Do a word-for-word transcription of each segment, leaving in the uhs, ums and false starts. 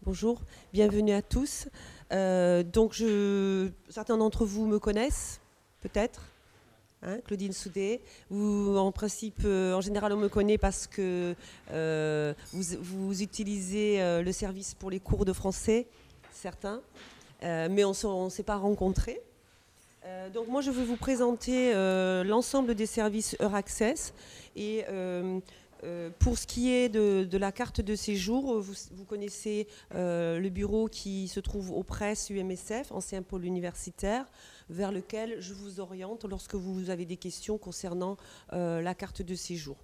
Bonjour, bienvenue à tous. Euh, donc, je, certains d'entre vous me connaissent, peut-être, hein, Claudine Soudet. Vous, en principe, euh, en général, on me connaît parce que euh, vous, vous utilisez euh, le service pour les cours de français, certains, euh, mais on ne s'est pas rencontrés. Euh, donc, moi, je vais vous présenter euh, l'ensemble des services Euraccess et euh, Euh, pour ce qui est de, de la carte de séjour, vous, vous connaissez euh, le bureau qui se trouve au Press U M S F, ancien pôle universitaire, vers lequel je vous oriente lorsque vous avez des questions concernant euh, la carte de séjour.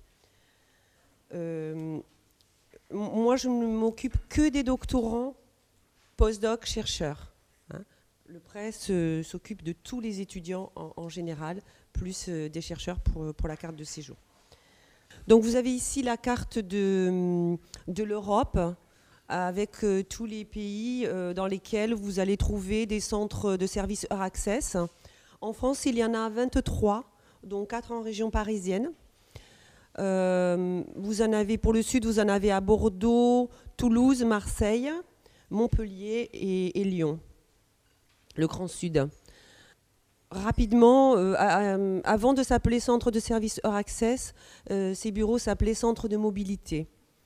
Euh, moi, je ne m'occupe que des doctorants, postdoc, chercheurs. Hein. Le Press euh, s'occupe de tous les étudiants en, en général, plus euh, des chercheurs pour, pour la carte de séjour. Donc vous avez ici la carte de, de l'Europe avec euh, tous les pays euh, dans lesquels vous allez trouver des centres de services Euraccess. En France, il y en a vingt-trois, dont quatre en région parisienne. Euh, vous en avez, pour le sud, vous en avez à Bordeaux, Toulouse, Marseille, Montpellier et, et Lyon, le Grand Sud. Rapidement, euh, euh, avant de s'appeler Centre de services Euraccess, euh, ces bureaux s'appelaient Centre de mobilité.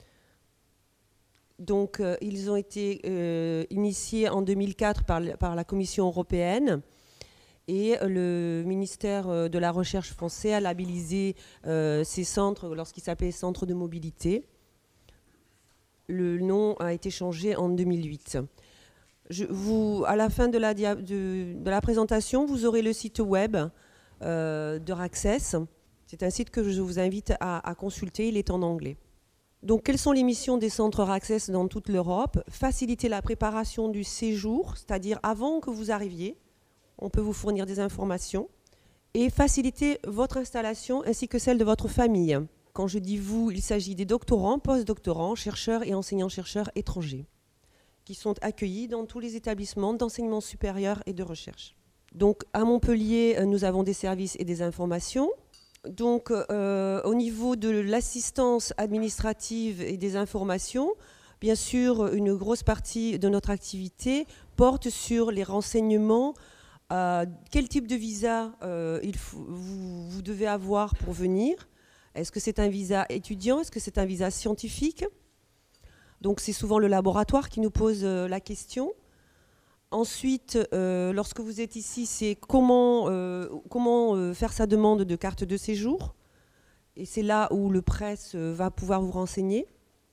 Donc, euh, ils ont été euh, initiés en deux mille quatre par, par la Commission européenne et le ministère de la Recherche français a labellisé euh, ces centres lorsqu'ils s'appelaient Centre de mobilité. Le nom a été changé en deux mille huit. Je, vous, à la fin de la, dia, de, de la présentation, vous aurez le site web euh, d'Euraccess. C'est un site que je vous invite à, à consulter, il est en anglais. Donc, quelles sont les missions des centres Euraccess dans toute l'Europe? Faciliter la préparation du séjour, c'est-à-dire avant que vous arriviez, on peut vous fournir des informations, et faciliter votre installation ainsi que celle de votre famille. Quand je dis vous, il s'agit des doctorants, post-doctorants, chercheurs et enseignants-chercheurs étrangers, qui sont accueillis dans tous les établissements d'enseignement supérieur et de recherche. Donc à Montpellier, nous avons des services et des informations. Donc euh, au niveau de l'assistance administrative et des informations, bien sûr, une grosse partie de notre activité porte sur les renseignements. Euh, quel type de visa euh, il faut, vous, vous devez avoir pour venir? Est-ce que c'est un visa étudiant? Est-ce que c'est un visa scientifique? Donc c'est souvent le laboratoire qui nous pose euh, la question. Ensuite, euh, lorsque vous êtes ici, c'est comment, euh, comment euh, faire sa demande de carte de séjour. Et c'est là où le Press euh, va pouvoir vous renseigner.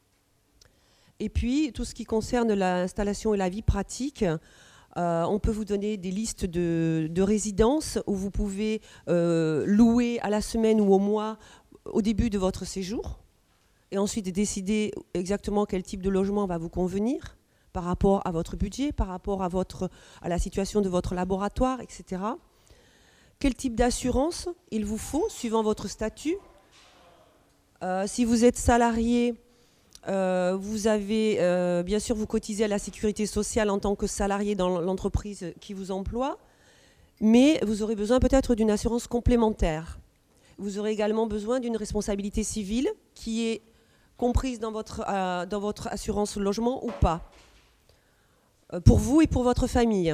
Et puis, tout ce qui concerne l'installation et la vie pratique, euh, on peut vous donner des listes de, de résidences où vous pouvez euh, louer à la semaine ou au mois au début de votre séjour. Et ensuite décider exactement quel type de logement va vous convenir par rapport à votre budget, par rapport à, votre, à la situation de votre laboratoire, et cetera. Quel type d'assurance il vous faut, suivant votre statut. Euh, si vous êtes salarié, euh, vous avez, euh, bien sûr, vous cotisez à la sécurité sociale en tant que salarié dans l'entreprise qui vous emploie, mais vous aurez besoin peut-être d'une assurance complémentaire. Vous aurez également besoin d'une responsabilité civile qui est comprise dans votre, euh, dans votre assurance logement ou pas, euh, pour vous et pour votre famille.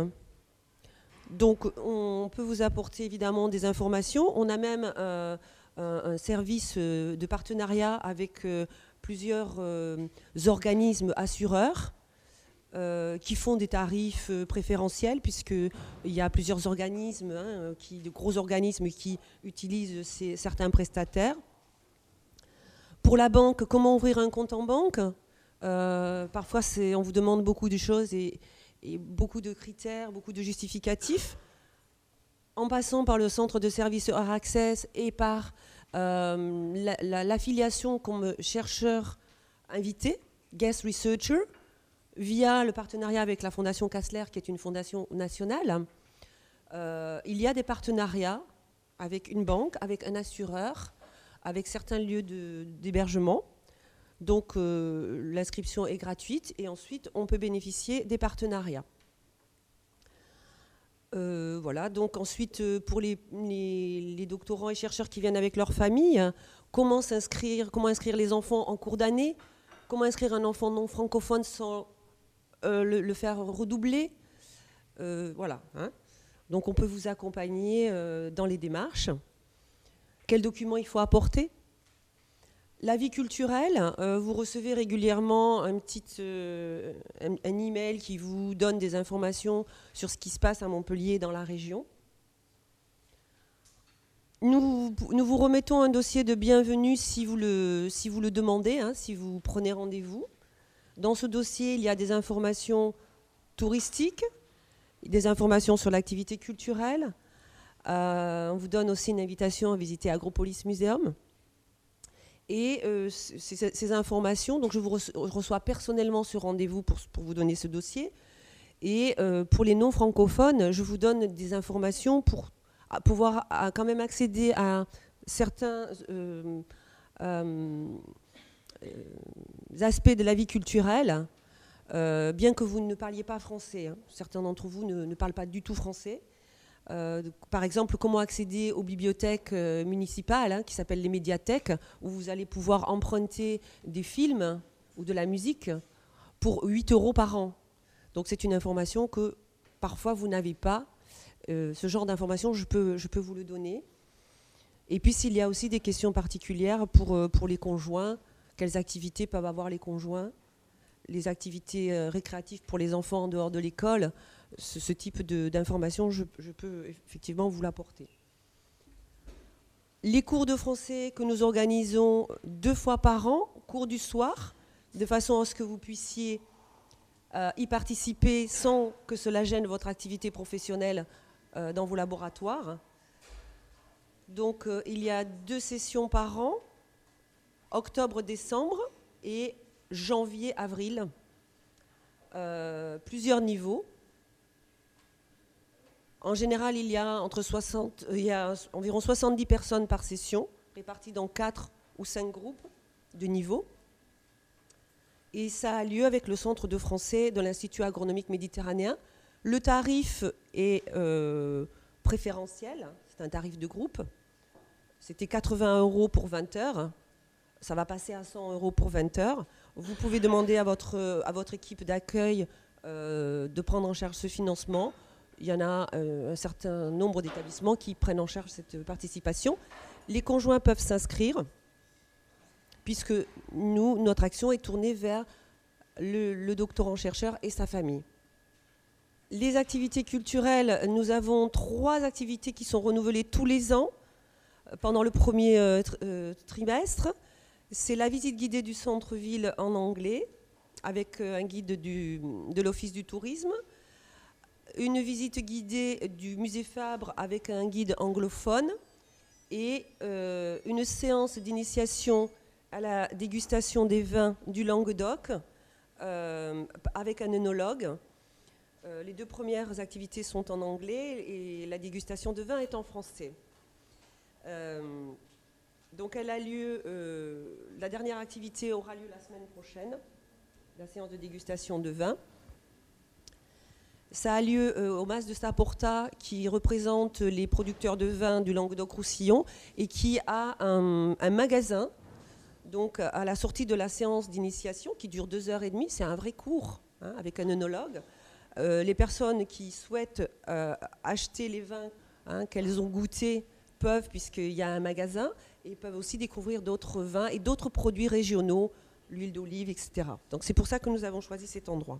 Donc on peut vous apporter évidemment des informations. On a même euh, un, un service de partenariat avec euh, plusieurs euh, organismes assureurs euh, qui font des tarifs euh, préférentiels, puisqu'il y a plusieurs organismes, hein, qui, de gros organismes qui utilisent ces, certains prestataires. Pour la banque, comment ouvrir un compte en banque? euh, Parfois, on vous demande beaucoup de choses et, et beaucoup de critères, beaucoup de justificatifs. En passant par le centre de services Euraccess et par euh, l'affiliation la, la, comme chercheur invité, guest researcher, via le partenariat avec la Fondation Kastler, qui est une fondation nationale, euh, il y a des partenariats avec une banque, avec un assureur, avec certains lieux d'hébergement. Donc euh, l'inscription est gratuite et ensuite on peut bénéficier des partenariats. Euh, voilà, donc ensuite pour les, les, les doctorants et chercheurs qui viennent avec leur famille, comment s'inscrire, comment inscrire les enfants en cours d'année, comment inscrire un enfant non francophone sans euh, le, le faire redoubler. Euh, voilà. Hein. Donc on peut vous accompagner euh, dans les démarches. Quels documents il faut apporter? La vie culturelle, euh, vous recevez régulièrement un petit euh, un, un email qui vous donne des informations sur ce qui se passe à Montpellier dans la région. Nous, nous vous remettons un dossier de bienvenue si vous le, si vous le demandez, hein, si vous prenez rendez-vous. Dans ce dossier, il y a des informations touristiques, des informations sur l'activité culturelle. Euh, on vous donne aussi une invitation à visiter Agropolis Museum. Et euh, ces, ces informations, donc je vous reçois personnellement ce rendez-vous pour, pour vous donner ce dossier. Et euh, pour les non-francophones, je vous donne des informations pour à pouvoir à quand même accéder à certains euh, euh, aspects de la vie culturelle, euh, bien que vous ne parliez pas français. Hein. Certains d'entre vous ne, ne parlent pas du tout français. Euh, par exemple, comment accéder aux bibliothèques euh, municipales, hein, qui s'appellent les médiathèques, où vous allez pouvoir emprunter des films ou de la musique pour huit euros par an. Donc c'est une information que parfois vous n'avez pas. Euh, ce genre d'information, je peux, je peux vous le donner. Et puis s'il y a aussi des questions particulières pour, euh, pour les conjoints, quelles activités peuvent avoir les conjoints, les activités euh, récréatives pour les enfants en dehors de l'école, ce, ce type d'informations, je, je peux effectivement vous l'apporter. Les cours de français que nous organisons deux fois par an, cours du soir, de façon à ce que vous puissiez euh, y participer sans que cela gêne votre activité professionnelle euh, dans vos laboratoires. Donc euh, il y a deux sessions par an, octobre-décembre et janvier-avril, euh, plusieurs niveaux. En général, il y a, entre soixante, il y a environ soixante-dix personnes par session, réparties dans quatre ou cinq groupes de niveau. Et ça a lieu avec le Centre de français de l'Institut agronomique méditerranéen. Le tarif est euh, préférentiel, c'est un tarif de groupe. C'était quatre-vingts euros pour vingt heures. Ça va passer à cent euros pour vingt heures. Vous pouvez demander à votre, à votre équipe d'accueil euh, de prendre en charge ce financement. Il y en a euh, un certain nombre d'établissements qui prennent en charge cette participation. Les conjoints peuvent s'inscrire, puisque nous, notre action est tournée vers le, le doctorant-chercheur et sa famille. Les activités culturelles, nous avons trois activités qui sont renouvelées tous les ans pendant le premier euh, tr euh, trimestre. C'est la visite guidée du centre-ville en anglais, avec euh, un guide du, de l'Office du tourisme. Une visite guidée du musée Fabre avec un guide anglophone et euh, une séance d'initiation à la dégustation des vins du Languedoc euh, avec un œnologue. Euh, les deux premières activités sont en anglais et la dégustation de vin est en français. Euh, donc elle a lieu, euh, la dernière activité aura lieu la semaine prochaine, la séance de dégustation de vin. Ça a lieu euh, au Mas de Saporta, qui représente les producteurs de vin du Languedoc-Roussillon et qui a un, un magasin, donc à la sortie de la séance d'initiation, qui dure deux heures et demie. C'est un vrai cours, hein, avec un œnologue. Euh, les personnes qui souhaitent euh, acheter les vins, hein, qu'elles ont goûtés peuvent, puisqu'il y a un magasin, et peuvent aussi découvrir d'autres vins et d'autres produits régionaux, l'huile d'olive, et cetera. Donc c'est pour ça que nous avons choisi cet endroit.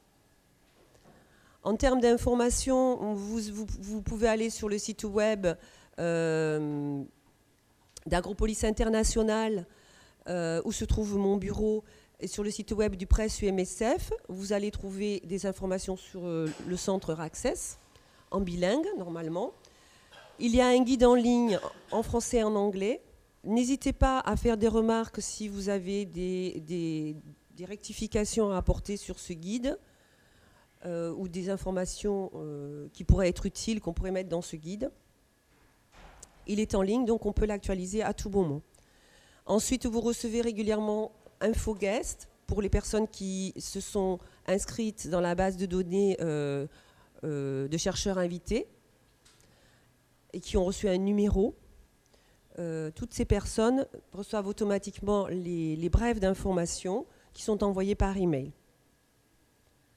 En termes d'information, vous, vous, vous pouvez aller sur le site web euh, d'Agropolis International, euh, où se trouve mon bureau, et sur le site web du Presse U M S F. Vous allez trouver des informations sur euh, le centre Raccess, en bilingue normalement. Il y a un guide en ligne en français et en anglais. N'hésitez pas à faire des remarques si vous avez des, des, des rectifications à apporter sur ce guide. Euh, ou des informations euh, qui pourraient être utiles, qu'on pourrait mettre dans ce guide. Il est en ligne, donc on peut l'actualiser à tout moment. Ensuite, vous recevez régulièrement InfoGuest pour les personnes qui se sont inscrites dans la base de données euh, euh, de chercheurs invités et qui ont reçu un numéro. Euh, toutes ces personnes reçoivent automatiquement les, les brèves d'information qui sont envoyées par email.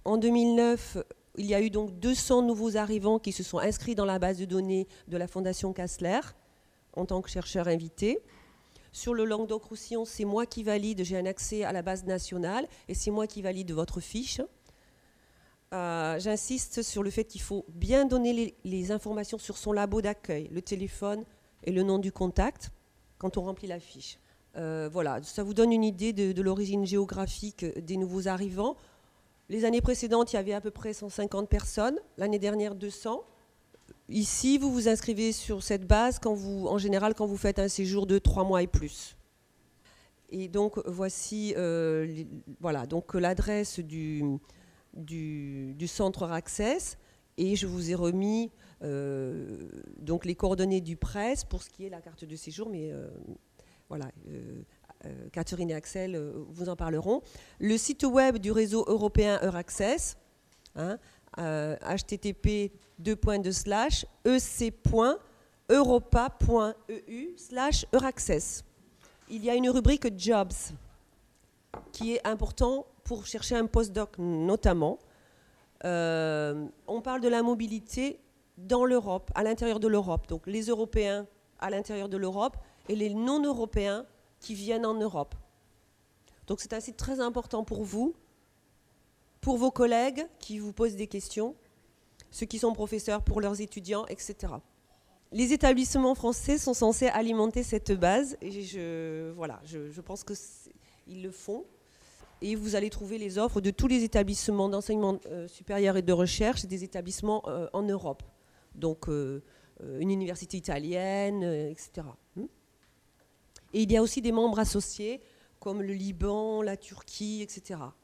En deux mille neuf, il y a eu donc deux cents nouveaux arrivants qui se sont inscrits dans la base de données de la Fondation Kastler en tant que chercheurs invités. Sur le Languedoc-Roussillon, c'est moi qui valide, j'ai un accès à la base nationale et c'est moi qui valide votre fiche. Euh, J'insiste sur le fait qu'il faut bien donner les, les informations sur son labo d'accueil, le téléphone et le nom du contact quand on remplit la fiche. Euh, voilà, ça vous donne une idée de, de l'origine géographique des nouveaux arrivants. Les années précédentes, il y avait à peu près cent cinquante personnes. L'année dernière, deux cents. Ici, vous vous inscrivez sur cette base quand vous, en général quand vous faites un séjour de trois mois et plus. Et donc, voici euh, les, voilà, donc, l'adresse du, du, du centre Access. Et je vous ai remis euh, donc les coordonnées du presse pour ce qui est la carte de séjour. Mais euh, voilà, euh, euh, Catherine et Axel euh, vous en parleront. Le site web du réseau européen Euraccess, hein, euh, h t t p deux points deux slash e c point europa point e u slash euraccess. Il y a une rubrique Jobs qui est important pour chercher un postdoc notamment. Euh, on parle de la mobilité dans l'Europe, à l'intérieur de l'Europe. Donc les Européens à l'intérieur de l'Europe et les non-Européens qui viennent en Europe. Donc c'est un site très important pour vous, pour vos collègues qui vous posent des questions, ceux qui sont professeurs pour leurs étudiants, et cetera. Les établissements français sont censés alimenter cette base et je, voilà, je, je pense qu'ils le font. Et vous allez trouver les offres de tous les établissements d'enseignement euh, supérieur et de recherche, des établissements euh, en Europe. Donc euh, une université italienne, euh, et cetera. Et il y a aussi des membres associés comme le Liban, la Turquie, et cetera.